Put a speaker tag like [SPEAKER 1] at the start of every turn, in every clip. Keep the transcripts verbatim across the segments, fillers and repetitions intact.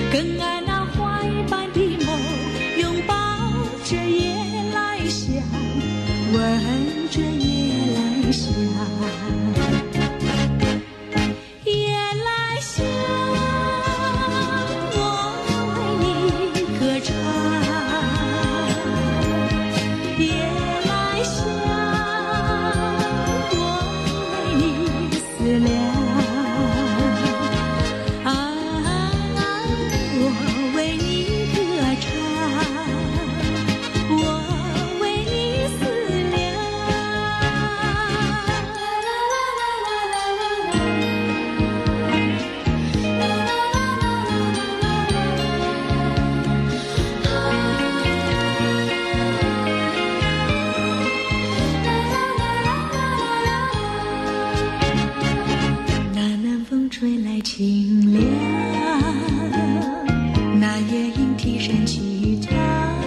[SPEAKER 1] 更爱那怀般的梦，拥抱着夜来香，闻着夜来香。夜来香，我为你歌唱。夜来香，我为你思量。吹来清凉，那夜莺啼声齐唱，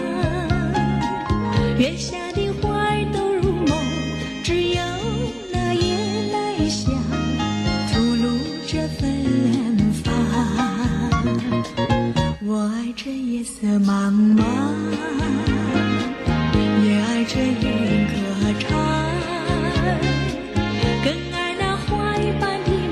[SPEAKER 1] 月下的花都入梦，只有那夜来香吐露着芬芳。我爱这夜色茫茫，也爱这夜莺歌唱，更爱那怀般的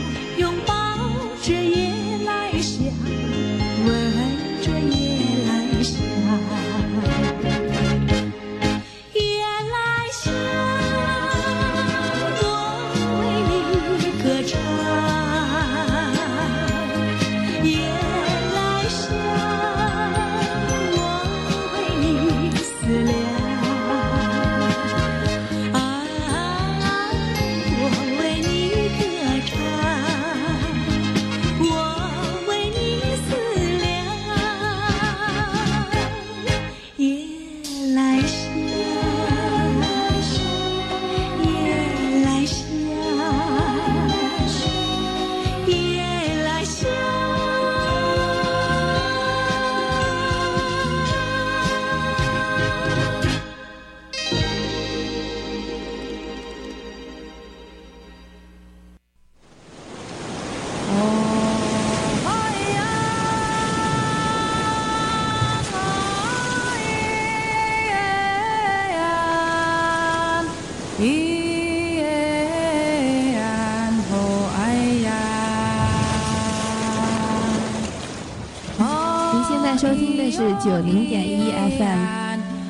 [SPEAKER 2] 收听的是九零点一 F M。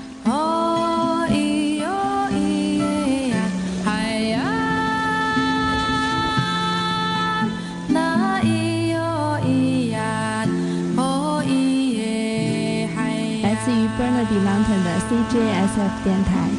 [SPEAKER 2] 来自于 Burnaby Mountain 的 C J S F 电台。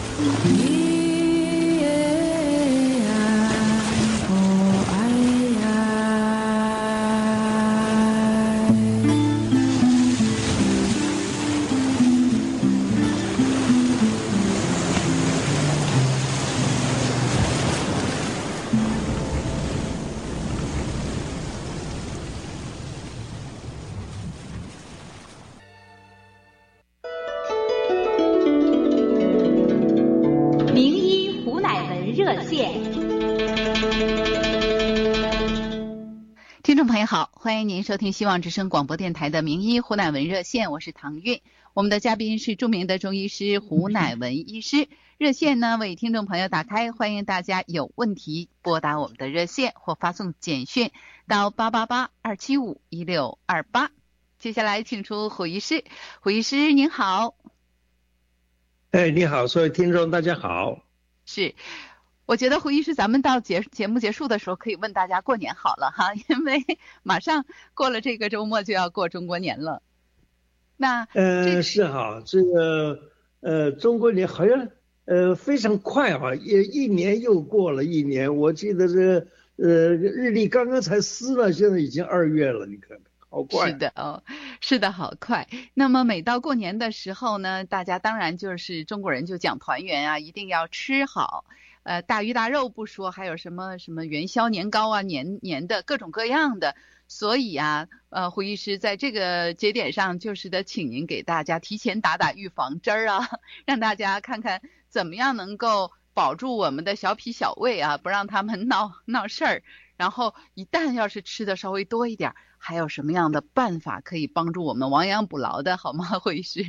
[SPEAKER 3] 听众朋友好，欢迎您收听希望之声广播电台的名医胡乃文热线，我是唐韵。我们的嘉宾是著名的中医师胡乃文医师。热线呢为听众朋友打开，欢迎大家有问题拨打我们的热线或发送简讯到八八八二七五一六二八。接下来请出胡医师。胡医师您好。
[SPEAKER 4] 哎，你好，所有听众大家好。
[SPEAKER 3] 是。我觉得胡医师咱们到节节目结束的时候可以问大家过年好了哈，因为马上过了这个周末就要过中国年了。那
[SPEAKER 4] 呃是哈，这个呃中国年好像呃非常快啊，也一年又过了一年。我记得这个呃日历刚刚才撕了，现在已经二月了，你看好快。
[SPEAKER 3] 是的哦，是的，好快。那么每到过年的时候呢，大家当然就是中国人就讲团圆啊，一定要吃好。呃，大鱼大肉不说，还有什么什么元宵、年糕啊，年年的各种各样的。所以啊，呃，胡医师在这个节点上，就是得请您给大家提前打打预防针儿啊，让大家看看怎么样能够保住我们的小脾小胃啊，不让他们闹闹事儿， 然后一旦要是吃的稍微多一点，还有什么样的办法可以帮助我们亡羊补牢的，好吗，会师？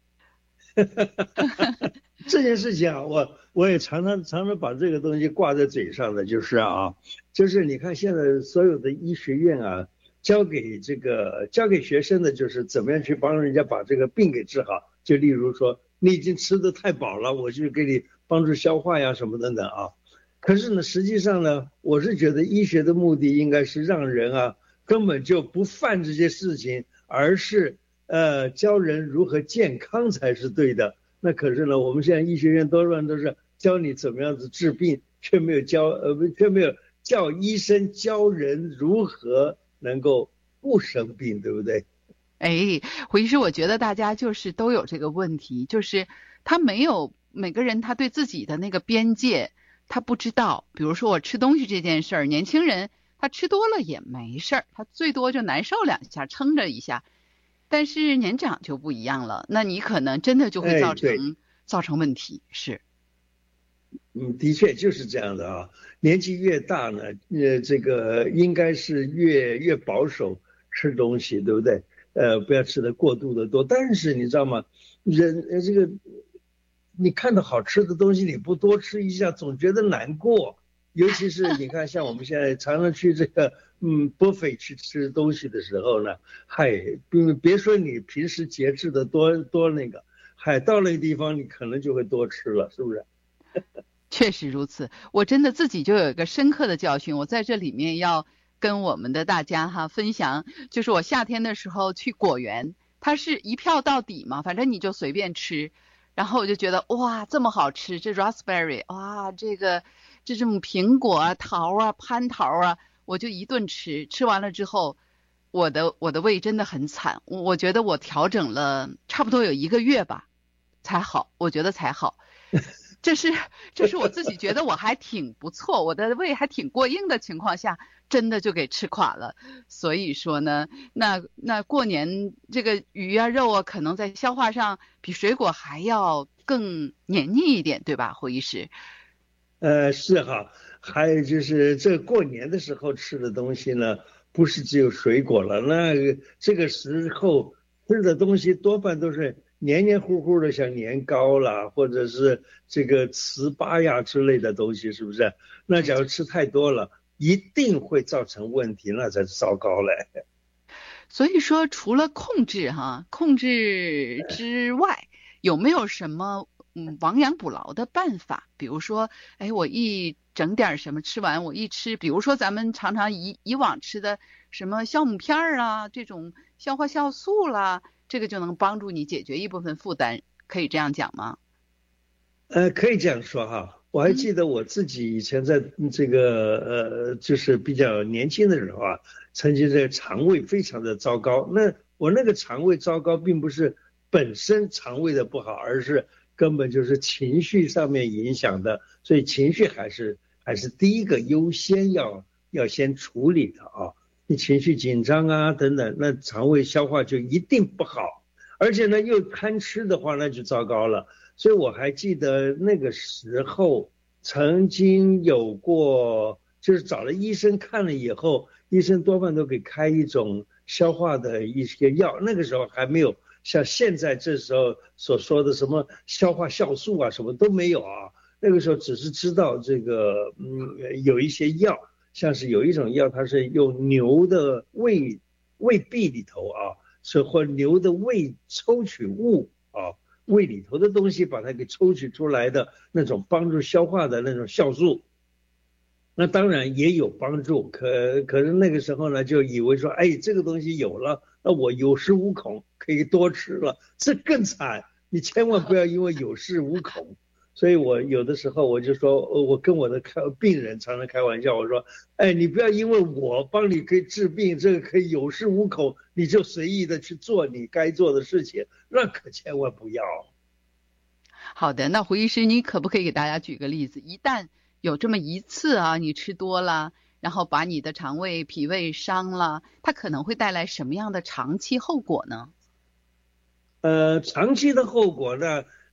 [SPEAKER 4] 这件事情啊，我我也常常常常把这个东西挂在嘴上的，就是啊，就是你看现在所有的医学院啊，教给这个教给学生的就是怎么样去帮人家把这个病给治好。就例如说，你已经吃得太饱了，我就给你帮助消化呀什么等等啊。可是呢，实际上呢，我是觉得医学的目的应该是让人啊根本就不犯这些事情，而是呃教人如何健康才是对的。那可是呢，我们现在医学院多半都是教你怎么样子治病，却没有教呃却没有叫医生教人如何能够不生病，对不对？
[SPEAKER 3] 哎，胡医师，我觉得大家就是都有这个问题，就是他没有每个人他对自己的那个边界他不知道。比如说我吃东西这件事儿，年轻人他吃多了也没事儿，他最多就难受两下，撑着一下。但是年长就不一样了，那你可能真的就会造成、哎、造成问题。是，
[SPEAKER 4] 嗯，的确就是这样的啊。年纪越大呢，呃，这个应该是越越保守吃东西，对不对？呃，不要吃的过度的多。但是你知道吗？人这个，你看到好吃的东西，你不多吃一下，总觉得难过。尤其是你看，像我们现在常常去这个嗯 buffet 去吃东西的时候呢，嗨，别说你平时节制的多多那个，嗨，到那个地方你可能就会多吃了，是不是？
[SPEAKER 3] 确实如此，我真的自己就有一个深刻的教训，我在这里面要跟我们的大家哈分享，就是我夏天的时候去果园，它是一票到底嘛，反正你就随便吃，然后我就觉得哇这么好吃，这 raspberry 哇这个这种苹果啊桃啊蟠桃啊，我就一顿吃，吃完了之后我的我的胃真的很惨，我觉得我调整了差不多有一个月吧才好，我觉得才好。这是这是我自己觉得我还挺不错，我的胃还挺过硬的情况下，真的就给吃垮了。所以说呢，那那过年这个鱼啊肉啊，可能在消化上比水果还要更黏腻一点，对吧，胡医师？
[SPEAKER 4] 呃，是哈，还有就是这过年的时候吃的东西呢，不是只有水果了，那这个时候吃的东西多半都是黏黏糊糊的，像年糕啦，或者是这个糍粑呀之类的东西，是不是？那假如吃太多了，一定会造成问题，那才糟糕嘞。
[SPEAKER 3] 所以说，除了控制哈，控制之外，有没有什么嗯亡羊补牢的办法？比如说，哎，我一整点什么吃完，我一吃，比如说咱们常常以以往吃的什么酵母片儿啊，这种消化酵素啦。这个就能帮助你解决一部分负担，可以这样讲吗？
[SPEAKER 4] 呃，可以这样说哈。我还记得我自己以前在这个呃，就是比较年轻的时候啊，曾经这个肠胃非常的糟糕。那我那个肠胃糟糕，并不是本身肠胃的不好，而是根本就是情绪上面影响的。所以情绪还是还是第一个优先要要先处理的啊。你情绪紧张啊等等，那肠胃消化就一定不好，而且呢又贪吃的话那就糟糕了。所以我还记得那个时候曾经有过，就是找了医生看了以后，医生多半都给开一种消化的一些药，那个时候还没有像现在这时候所说的什么消化酵素啊什么都没有啊，那个时候只是知道这个嗯有一些药，像是有一种药，它是用牛的胃胃壁里头啊，是或牛的胃抽取物啊，胃里头的东西把它给抽取出来的那种帮助消化的那种酵素，那当然也有帮助。可可是那个时候呢，就以为说，哎，这个东西有了，那我有恃无恐，可以多吃了，这更惨。你千万不要因为有恃无恐。所以我有的时候我就说，我跟我的病人常常开玩笑，我说，哎，你不要因为我帮你可以治病，这个可以有恃无恐，你就随意的去做你该做的事情，那可千万不要。
[SPEAKER 3] 好的，那胡医师，你可不可以给大家举个例子？一旦有这么一次啊，你吃多了，然后把你的肠胃、脾胃伤了，它可能会带来什么样的长期后果呢？
[SPEAKER 4] 呃，长期的后果呢？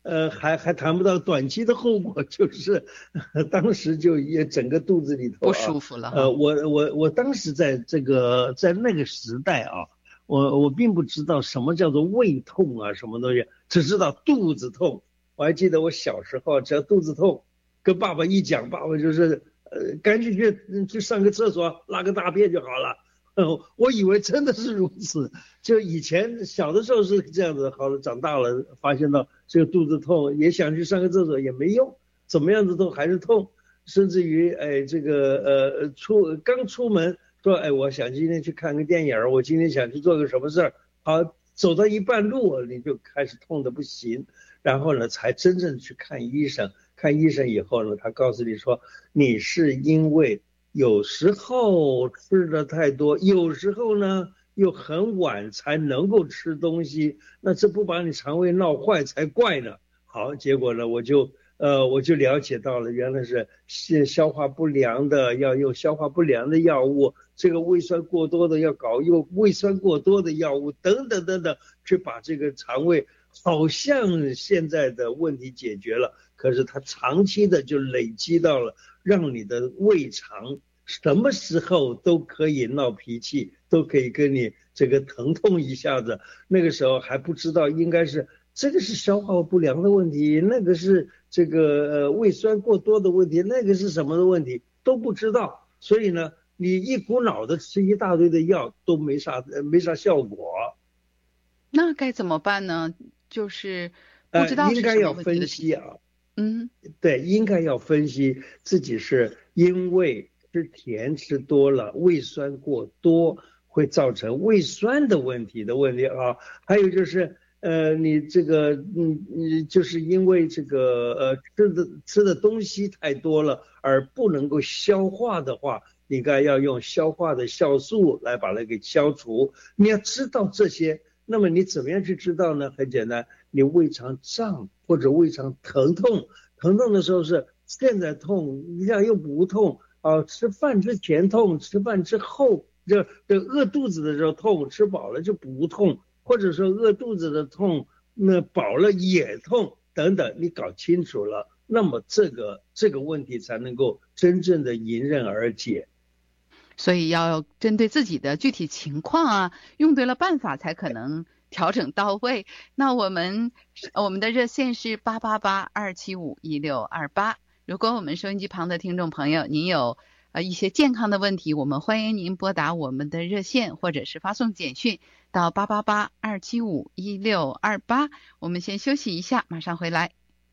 [SPEAKER 4] 呃，还还谈不到短期的后果，就是当时就也整个肚子里头、啊、
[SPEAKER 3] 不舒服了。
[SPEAKER 4] 呃，我我我当时在这个在那个时代啊，我我并不知道什么叫做胃痛啊，什么东西，只知道肚子痛。我还记得我小时候只要肚子痛，跟爸爸一讲，爸爸就是呃赶紧去去上个厕所拉个大便就好了。我以为真的是如此，就以前小的时候是这样子，好了，长大了发现到这个肚子痛，也想去上个厕所也没用，怎么样子痛还是痛，甚至于哎这个呃出刚出门说哎我想今天去看个电影，我今天想去做个什么事儿，好走到一半路你就开始痛得不行，然后呢才真正去看医生，看医生以后呢，他告诉你说你是因为有时候吃的太多，有时候呢又很晚才能够吃东西，那这不把你肠胃闹坏才怪呢。好，结果呢我就呃我就了解到了，原来是消化不良的要用消化不良的药物，这个胃酸过多的要搞用胃酸过多的药物等等等等，去把这个肠胃好像现在的问题解决了，可是它长期的就累积到了让你的胃肠什么时候都可以闹脾气，都可以跟你这个疼痛一下子。那个时候还不知道应该是这个是消化不良的问题，那个是这个呃胃酸过多的问题，那个是什么的问题都不知道，所以呢你一股脑的吃一大堆的药都没啥没啥效果。
[SPEAKER 3] 那该怎么办呢？就是不知道是什么问题的、
[SPEAKER 4] 呃、应该要分析啊。
[SPEAKER 3] 嗯，
[SPEAKER 4] 对，应该要分析自己是因为吃甜吃多了，胃酸过多会造成胃酸的问题的问题啊。还有就是呃，你这个嗯你就是因为这个呃吃的吃的东西太多了而不能够消化的话，应该要用消化的酵素来把它给消除。你要知道这些，那么你怎么样去知道呢？很简单，你胃肠胀或者胃肠疼痛，疼痛的时候是现在痛，你想又不痛啊，吃饭之前痛，吃饭之后这这饿肚子的时候痛，吃饱了就不痛，或者说饿肚子的痛，那饱了也痛等等，你搞清楚了，那么这个这个问题才能够真正的迎刃而解。
[SPEAKER 3] 所以要针对自己的具体情况啊，用对了办法才可能调整到位。那我们我们的热线是八八八二七五一六二八。如果我们收音机旁的听众朋友，您有呃一些健康的问题，我们欢迎您拨打我们的热线，或者是发送简讯到八八八二七五一六二八。我们先休息一下，马上回来。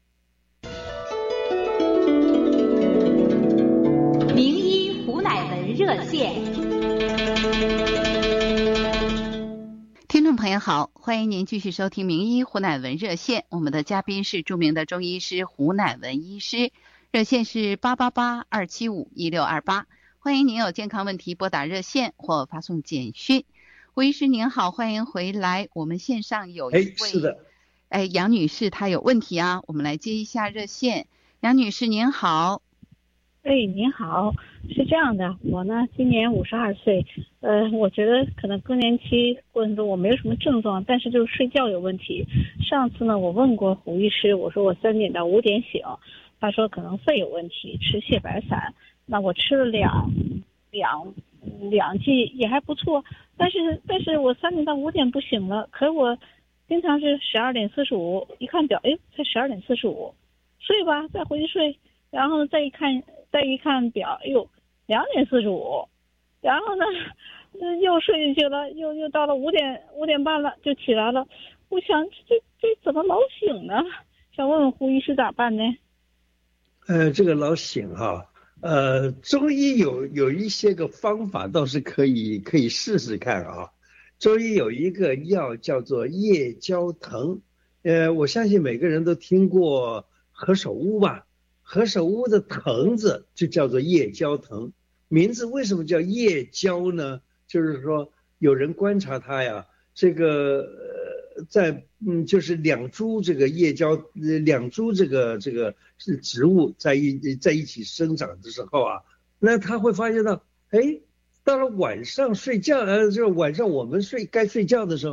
[SPEAKER 5] 名医胡乃文热线。
[SPEAKER 3] 听众朋友好，欢迎您继续收听名医胡乃文热线，我们的嘉宾是著名的中医师胡乃文医师，热线是八八八二七五一六二八，欢迎您有健康问题拨打热线或发送简讯。胡医师您好，欢迎回来，我们线上有一位
[SPEAKER 4] 哎是的
[SPEAKER 3] 哎杨女士她有问题啊，我们来接一下热线。杨女士您好。
[SPEAKER 6] 哎，您好，是这样的，我呢今年五十二岁，呃，我觉得可能更年期过程中我没有什么症状，但是就是睡觉有问题。上次呢，我问过胡医师，我说我三点到五点醒，他说可能肺有问题，吃秸秆散。那我吃了两两两剂也还不错，但是但是我三点到五点不醒了，可是我经常是十二点四十五，一看表，哎，才十二点四十五，睡吧，再回去睡。然后再一看，再一看表，哎呦，两点四十五，然后呢，又睡进去了，又又到了五点五点半了，就起来了。我想这这怎么老醒呢？想问问胡医师咋办呢？
[SPEAKER 4] 呃，这个老醒哈、啊，呃，中医有有一些个方法倒是可以可以试试看啊。中医有一个药叫做夜交藤，呃，我相信每个人都听过何首乌吧。何首乌的藤子就叫做夜交藤，名字为什么叫夜交呢？就是说有人观察它呀，这个呃在嗯就是两株这个夜交呃两株这个这个是植物在一在一起生长的时候啊，那他会发现到，哎，到了晚上睡觉呃就是晚上我们睡该睡觉的时候啊，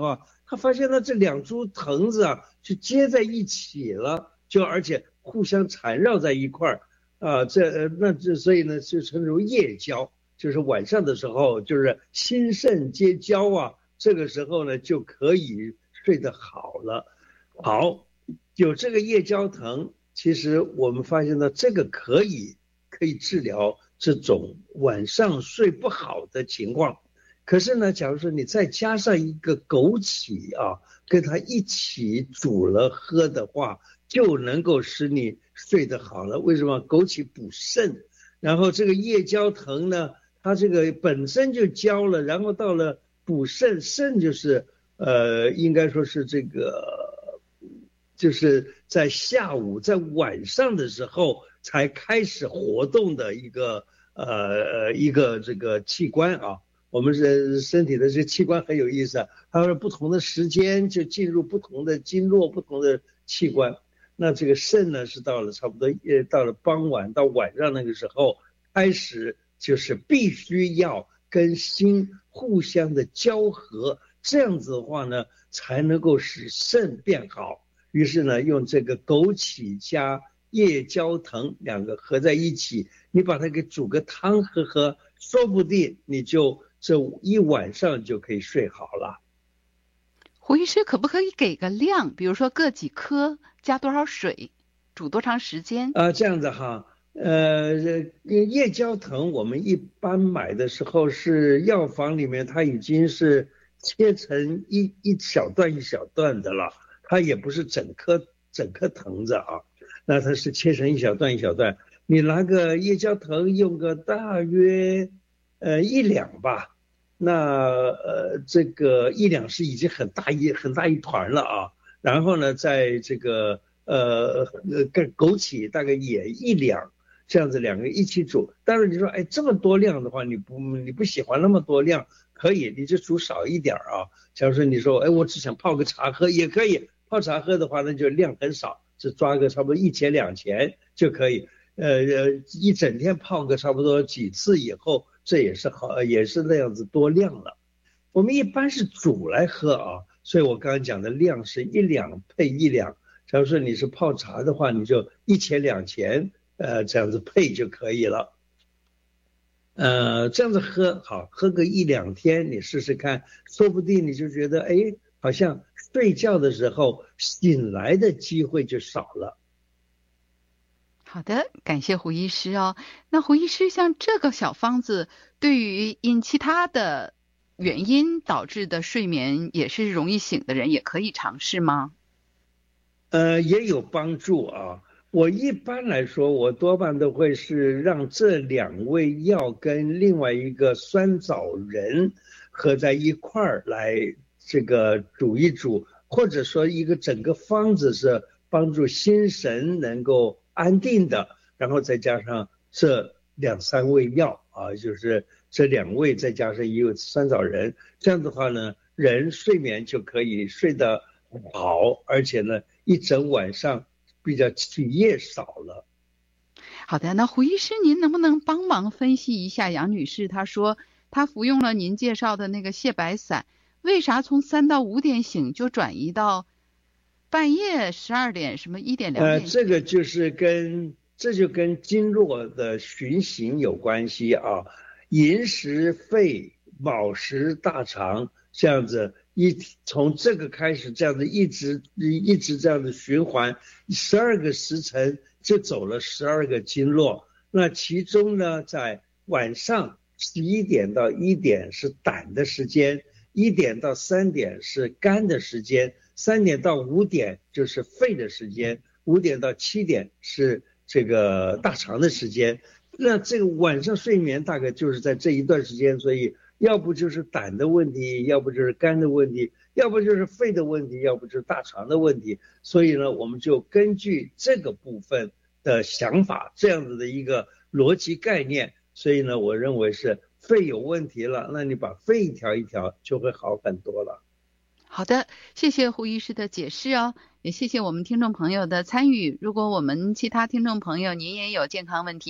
[SPEAKER 4] 他发现呢这两株藤子啊就接在一起了，就而且互相缠绕在一块儿啊，这那这所以呢就称之为夜交，就是晚上的时候就是心肾皆交啊，这个时候呢就可以睡得好了。好，有这个夜交藤，其实我们发现呢这个可以可以治疗这种晚上睡不好的情况。可是呢假如说你再加上一个枸杞啊，跟它一起煮了喝的话，就能够使你睡得好了。为什么？枸杞补肾，然后这个夜交藤呢它这个本身就交了，然后到了补肾，肾就是呃应该说是这个就是在下午在晚上的时候才开始活动的一个呃一个这个器官啊。我们是身体的这器官很有意思啊，它是不同的时间就进入不同的经络不同的器官。那这个肾呢是到了差不多呃到了傍晚到晚上那个时候开始，就是必须要跟心互相的交合，这样子的话呢才能够使肾变好。于是呢用这个枸杞加夜交藤两个合在一起，你把它给煮个汤喝喝，说不定你就这一晚上就可以睡好了。
[SPEAKER 3] 胡医师可不可以给个量，比如说各几颗，加多少水，煮多长时间
[SPEAKER 4] 啊？这样子哈，呃，夜交藤我们一般买的时候是药房里面它已经是切成一一小段一小段的了，它也不是整颗整颗藤子啊，那它是切成一小段一小段。你拿个夜交藤用个大约呃一两吧，那呃这个一两是已经很大一很大一团了啊。然后呢在这个呃呃枸杞大概也一两，这样子两个一起煮。当然你说哎这么多量的话，你不你不喜欢那么多量，可以你就煮少一点啊。假如说你说哎我只想泡个茶喝也可以，泡茶喝的话那就量很少，只抓个差不多一钱两钱就可以。呃呃一整天泡个差不多几次以后，这也是好也是那样子多量了。我们一般是煮来喝啊，所以我刚刚讲的量是一两配一两。假如说你是泡茶的话，你就一钱两钱呃这样子配就可以了。呃这样子喝好，喝个一两天你试试看，说不定你就觉得哎好像睡觉的时候醒来的机会就少了。
[SPEAKER 3] 好的，感谢胡医师哦。那胡医师，像这个小方子对于因其他的原因导致的睡眠也是容易醒的人也可以尝试吗？
[SPEAKER 4] 呃也有帮助啊。我一般来说我多半都会是让这两味药跟另外一个酸枣仁合在一块儿来这个煮一煮，或者说一个整个方子是帮助心神能够安定的，然后再加上这两三味药啊，就是这两味再加上一个酸枣仁，这样的话呢人睡眠就可以睡得好，而且呢一整晚上比较起夜少了。
[SPEAKER 3] 好的，那胡医师您能不能帮忙分析一下杨女士，她说她服用了您介绍的那个泻白散，为啥从三到五点醒就转移到半夜十二点什么一点两点？
[SPEAKER 4] 呃，这个就是跟这就跟经络的循行有关系啊。寅时肺，卯时大肠，这样子一从这个开始，这样子一直一直这样的循环，十二个时辰就走了十二个经络。那其中呢，在晚上十一点到一点是胆的时间，一点到三点是肝的时间，三点到五点就是肺的时间，五点到七点是这个大肠的时间。那这个晚上睡眠大概就是在这一段时间，所以要不就是胆的问题，要不就是肝的问题，要不就是肺的问题，要不就是大肠的问题。所以呢，我们就根据这个部分的想法，这样子的一个逻辑概念，所以呢，我认为是肺有问题了，那你把肺调一调就会好很多了。
[SPEAKER 3] 好的，谢谢胡医师的解释哦，也谢谢我们听众朋友的参与。如果我们其他听众朋友您也有健康问题，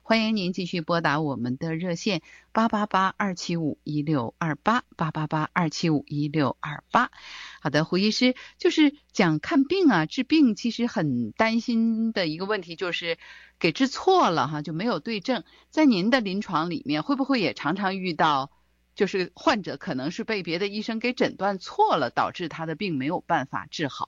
[SPEAKER 3] 欢迎您继续拨打我们的热线八八八二七五一六二八八八八二七五一六二八。好的，胡医师，就是讲看病啊，治病其实很担心的一个问题就是给治错了哈，就没有对症。在您的临床里面，会不会也常常遇到，就是患者可能是被别的医生给诊断错了，导致他的病没有办法治好？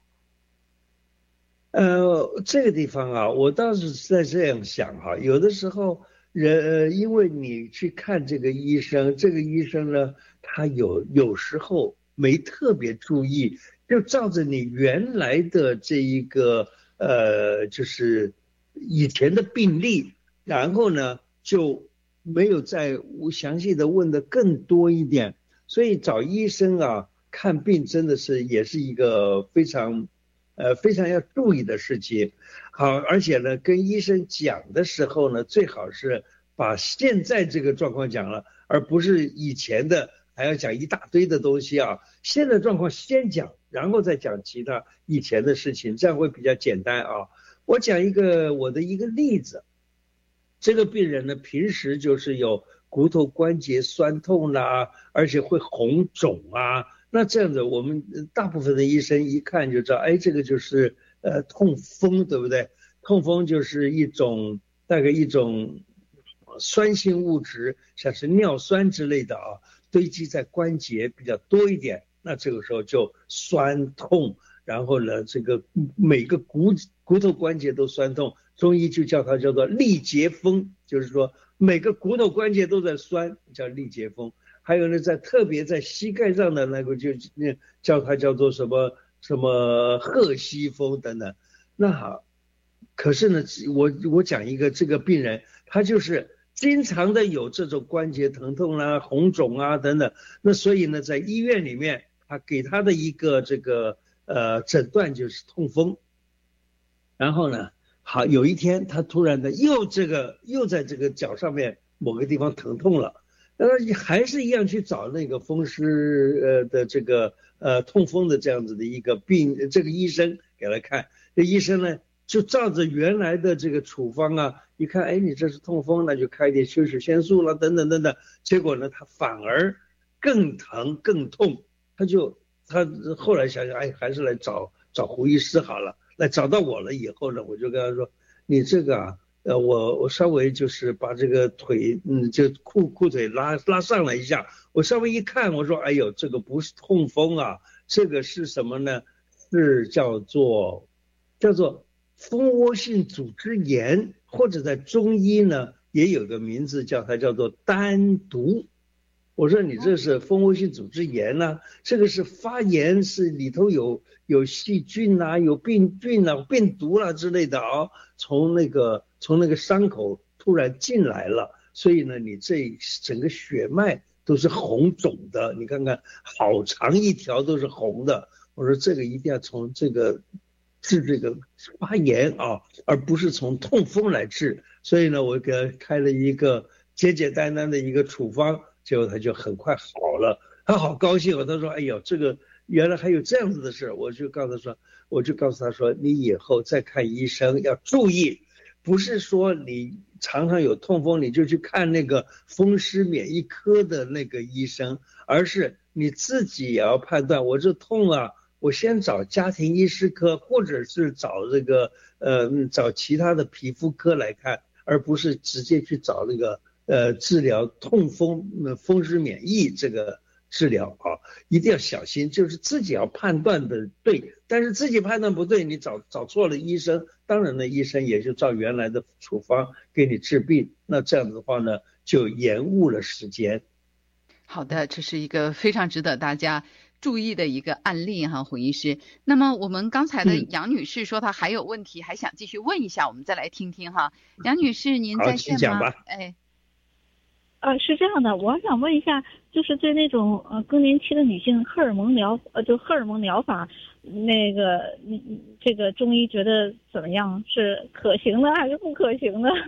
[SPEAKER 4] 呃，这个地方啊，我倒是在这样想哈，有的时候人，呃，因为你去看这个医生，这个医生呢，他有有时候没特别注意，就照着你原来的这一个呃，就是以前的病例，然后呢就没有再详细的问的更多一点，所以找医生啊看病真的是也是一个非常。呃，非常要注意的事情。好，而且呢，跟医生讲的时候呢，最好是把现在这个状况讲了，而不是以前的还要讲一大堆的东西啊。现在状况先讲，然后再讲其他以前的事情，这样会比较简单啊。我讲一个我的一个例子，这个病人呢，平时就是有骨头关节酸痛啦，而且会红肿啊。那这样子，我们大部分的医生一看就知道，哎，这个就是呃痛风，对不对？痛风就是一种大概一种酸性物质，像是尿酸之类的啊，堆积在关节比较多一点，那这个时候就酸痛，然后呢，这个每个骨骨头关节都酸痛，中医就叫它叫做力竭风，就是说每个骨头关节都在酸，叫力竭风。还有呢，在特别在膝盖上的那个就叫它叫做什么什么赫西风等等。那好，可是呢，我我讲一个这个病人，他就是经常的有这种关节疼痛啦、红肿啊等等。那所以呢，在医院里面，他给他的一个这个呃诊断就是痛风。然后呢，好，有一天他突然的又这个又在这个脚上面某个地方疼痛了。那你还是一样去找那个风湿呃的这个呃痛风的这样子的一个病，这个医生给他看，这医生呢就照着原来的这个处方啊，一看，哎，你这是痛风，那就开点休止腺素了，等等等等。结果呢，他反而更疼更痛，他就他后来想想，哎，还是来找找胡医师好了。来找到我了以后呢，我就跟他说，你这个啊。呃，我我稍微就是把这个腿，嗯，就裤裤腿拉拉上了一下，我稍微一看，我说，哎呦，这个不是痛风啊，这个是什么呢？是叫做叫做蜂窝性组织炎，或者在中医呢也有个名字叫它叫做丹毒。我说你这是蜂窝性组织炎啊，这个是发炎，是里头有有细菌啊，有病菌啊、病毒啦、啊、之类的啊，从那个从那个伤口突然进来了，所以呢，你这整个血脉都是红肿的，你看看好长一条都是红的。我说这个一定要从这个治这个发炎啊，而不是从痛风来治。所以呢，我给他开了一个简简单单的一个处方。结果他就很快好了，他好高兴哦。他说：“哎呦，这个原来还有这样子的事。”我就告诉他说，我就告诉他说，你以后再看医生要注意，不是说你常常有痛风你就去看那个风湿免疫科的那个医生，而是你自己也要判断，我这痛啊，我先找家庭医师科，或者是找这个呃找其他的皮肤科来看，而不是直接去找那个。呃，治疗痛风、呃、风湿免疫这个治疗啊，一定要小心，就是自己要判断的对，但是自己判断不对，你找找错了医生，当然呢，医生也就照原来的处方给你治病，那这样子的话呢，就延误了时间。
[SPEAKER 3] 好的，这是一个非常值得大家注意的一个案例哈，胡医师。那么我们刚才的杨女士说她还有问题，嗯、还想继续问一下，我们再来听听哈。杨女士，您在线吗？
[SPEAKER 4] 讲吧。
[SPEAKER 3] 哎。
[SPEAKER 6] 呃，是这样的，我想问一下，就是对那种呃更年期的女性荷尔蒙疗呃就荷尔蒙疗法，那个嗯这个中医觉得怎么样？是可行的还是不可行的？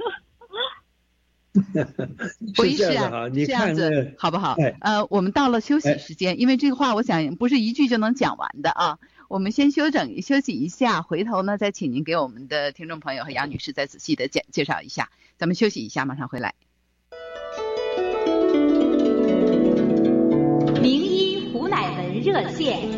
[SPEAKER 3] 胡医师啊，这样子好不好？呃，我们到了休息时间，因为这个话我想不是一句就能讲完的啊。 我们先休整休息一下，回头呢再请您给我们的听众朋友和杨女士再仔细的介介绍一下。咱们休息一下，马上回来。
[SPEAKER 5] 名医胡乃文热线。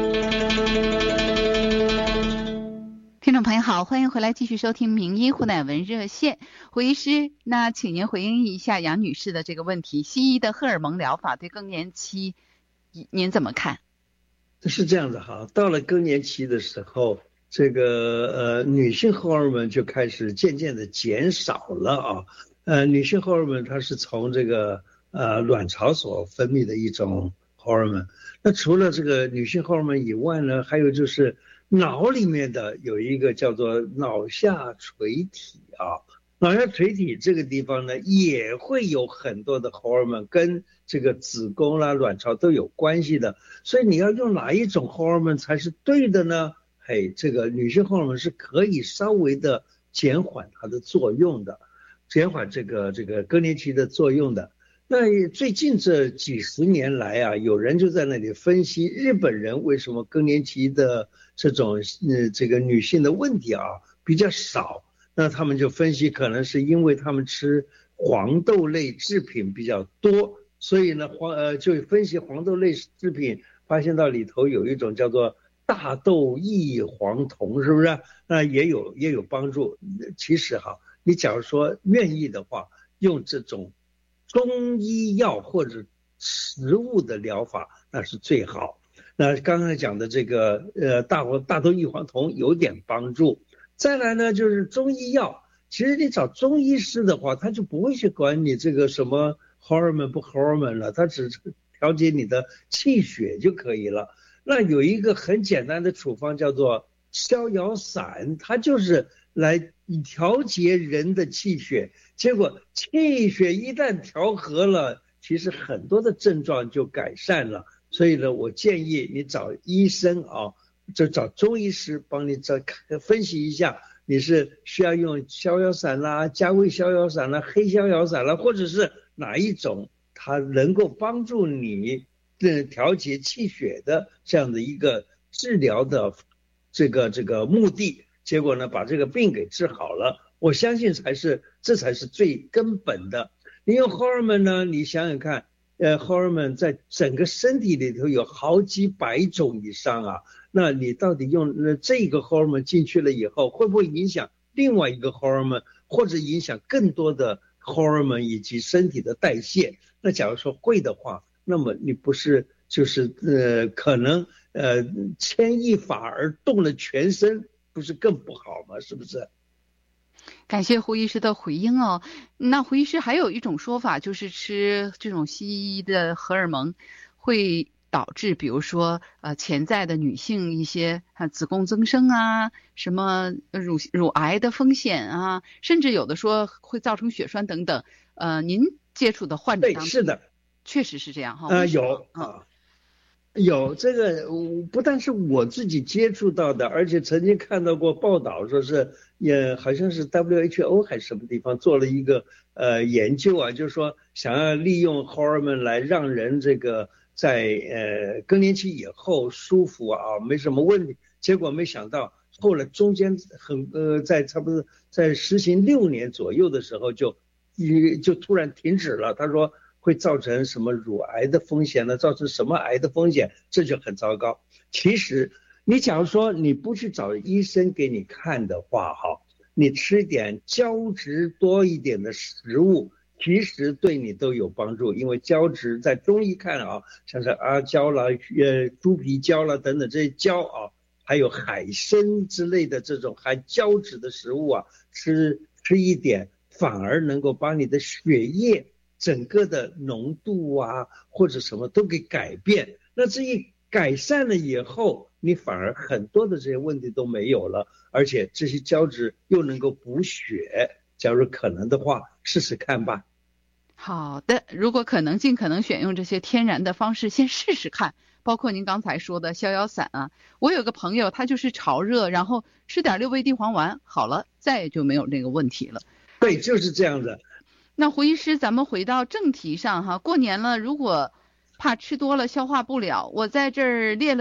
[SPEAKER 3] 听众朋友好，欢迎回来继续收听名医胡乃文热线。胡医师，那请您回应一下杨女士的这个问题，西医的荷尔蒙疗法对更年期您怎么看？
[SPEAKER 4] 是这样的哈，到了更年期的时候，这个呃女性荷尔蒙就开始渐渐的减少了啊。呃，女性荷尔蒙它是从这个呃卵巢所分泌的一种荷尔蒙。那除了这个女性荷尔蒙以外呢，还有就是脑里面的有一个叫做脑下垂体啊。脑下垂体这个地方呢，也会有很多的荷尔蒙跟这个子宫啦、卵巢都有关系的，所以你要用哪一种荷尔蒙才是对的呢？嘿，这个女性荷尔蒙是可以稍微的减缓它的作用的，减缓这个这个更年期的作用的。那最近这几十年来啊，有人就在那里分析日本人为什么更年期的这种呃这个女性的问题啊比较少。那他们就分析，可能是因为他们吃黄豆类制品比较多，所以呢，黄呃就分析黄豆类制品，发现到里头有一种叫做大豆异黄酮，是不是？那也有也有帮助。其实哈，你假如说愿意的话，用这种中医药或者食物的疗法，那是最好。那刚才讲的这个呃大大豆异黄酮有点帮助。再来呢，就是中医药。其实你找中医师的话，他就不会去管你这个什么荷尔蒙不荷尔蒙了，他只调节你的气血就可以了。那有一个很简单的处方叫做逍遥散，它就是来调节人的气血。结果气血一旦调和了，其实很多的症状就改善了。所以呢，我建议你找医生啊。就找中医师帮你这分析一下，你是需要用逍遥散啦、加味逍遥散啦、黑逍遥散啦，或者是哪一种它能够帮助你的调节气血的这样的一个治疗的这个这个目的，结果呢把这个病给治好了，我相信才是这才是最根本的。你用荷尔蒙呢，你想想看，呃，荷尔蒙在整个身体里头有好几百种以上啊。那你到底用这个荷尔蒙进去了以后，会不会影响另外一个荷尔蒙，或者影响更多的荷尔蒙以及身体的代谢？那假如说会的话，那么你不是就是呃可能呃牵一发而动了全身，不是更不好吗？是不是？
[SPEAKER 3] 感谢胡医师的回应哦。那胡医师还有一种说法，就是吃这种西医的荷尔蒙会导致比如说呃潜在的女性一些啊子宫增生啊，什么乳乳癌的风险啊，甚至有的说会造成血栓等等。呃，您接触的患者当中，
[SPEAKER 4] 对，是的，
[SPEAKER 3] 确实是这样哈。
[SPEAKER 4] 呃，有啊，有这个不但是我自己接触到的，而且曾经看到过报道，说是也好像是 W H O 还是什么地方做了一个呃研究啊，就是说想要利用荷尔蒙来让人这个。在呃更年期以后舒服啊，没什么问题。结果没想到后来中间很呃在差不多在实行六年左右的时候就一就突然停止了。他说会造成什么乳癌的风险呢？造成什么癌的风险？这就很糟糕。其实你假如说你不去找医生给你看的话哈，你吃点胶质多一点的食物。其实对你都有帮助，因为胶质在中医看啊，像是阿胶啦、呃猪皮胶啦等等这些胶啊，还有海参之类的这种含胶质的食物啊，吃吃一点，反而能够把你的血液整个的浓度啊或者什么都给改变。那这一改善了以后，你反而很多的这些问题都没有了，而且这些胶质又能够补血。假如可能的话，试试看吧。
[SPEAKER 3] 好的，如果可能，尽可能选用这些天然的方式，先试试看。包括您刚才说的逍遥散啊，我有个朋友，他就是潮热，然后吃点六味地黄丸，好了，再也就没有这个问题了。
[SPEAKER 4] 对，就是这样的。
[SPEAKER 3] 那胡医师，咱们回到正题上哈，过年了，如果怕吃多了消化不了，我在这儿列了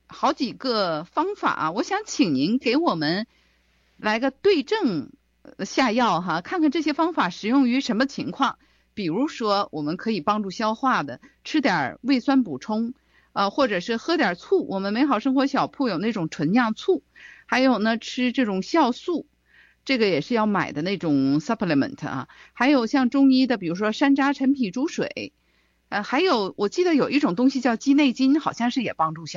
[SPEAKER 3] 好几个方法啊，我想请您给我们来个对症下药哈，看看这些方法适用于什么情况。比如说我们可以帮助消化的，吃点胃酸补充，呃，或者是喝点醋，我们美好生活小铺有那种纯酿醋，还有呢吃这种酵素，这个也是要买的那种 supplement 啊，还有像中医的，比如说山楂陈皮煮水，呃，还有我记得有一种东西叫鸡内金，好像是也帮助消化。